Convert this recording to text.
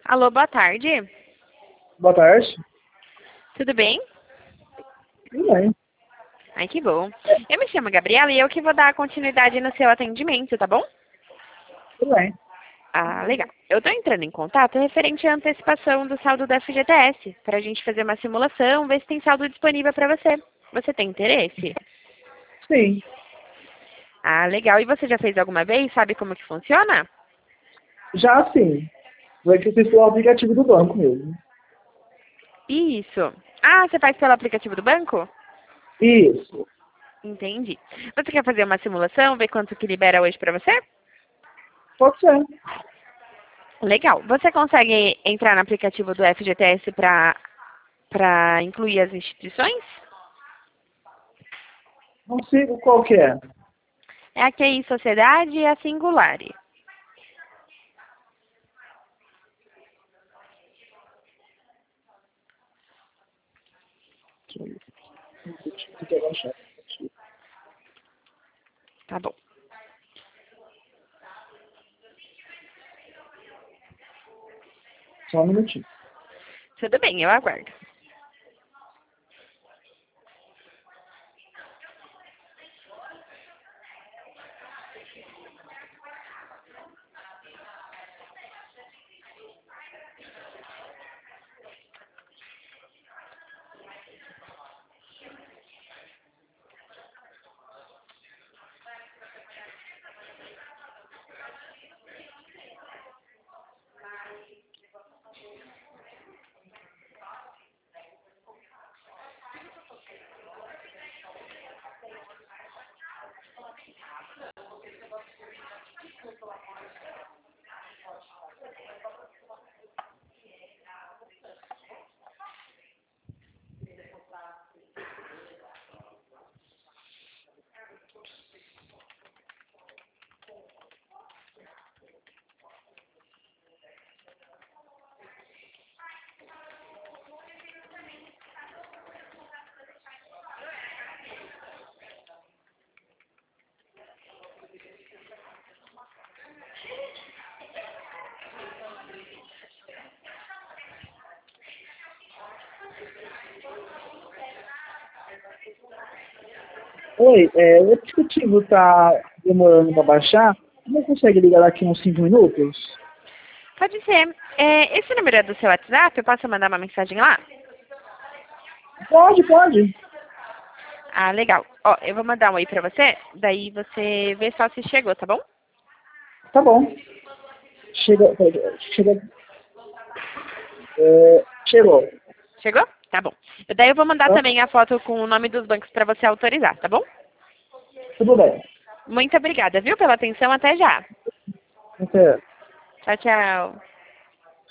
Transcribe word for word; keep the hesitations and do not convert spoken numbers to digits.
Alô, boa tarde. Boa tarde. Tudo bem? Tudo bem. Ai, que bom. Eu me chamo Gabriela e eu que vou dar continuidade no seu atendimento, tá bom? Tudo bem. Ah, legal. Eu tô entrando em contato referente à antecipação do saldo da F G T S, para a gente fazer uma simulação, ver se tem saldo disponível para você. Você tem interesse? Sim. Ah, legal. E você já fez alguma vez? Sabe como que funciona? Já sim. Vai que vocês pelo aplicativo do banco mesmo. Isso. Ah, você faz pelo aplicativo do banco? Isso. Entendi. Você quer fazer uma simulação, ver quanto que libera hoje para você? Pode ser. Legal. Você consegue entrar no aplicativo do F G T S para para incluir as instituições? Não sigo qual que é. É a Q I Sociedade e a Singulari. Tem que abaixar. Tá bom. Só um minutinho. Tudo bem, eu aguardo. Oi, é, o aplicativo tá demorando para baixar. Não consegue ligar daqui uns cinco minutos? Pode ser. É, esse número é do seu WhatsApp? Eu posso mandar uma mensagem lá? Pode, pode. Ah, legal. Ó, eu vou mandar um oi pra você, daí você vê só se chegou, tá bom? Tá bom. Chega. Chega. É, chegou. Chegou? Tá bom. Daí eu vou mandar Tá? também a foto com o nome dos bancos para você autorizar, tá bom? Tudo bem. Muito obrigada, viu, pela atenção. Até já. Até. Tchau, tchau.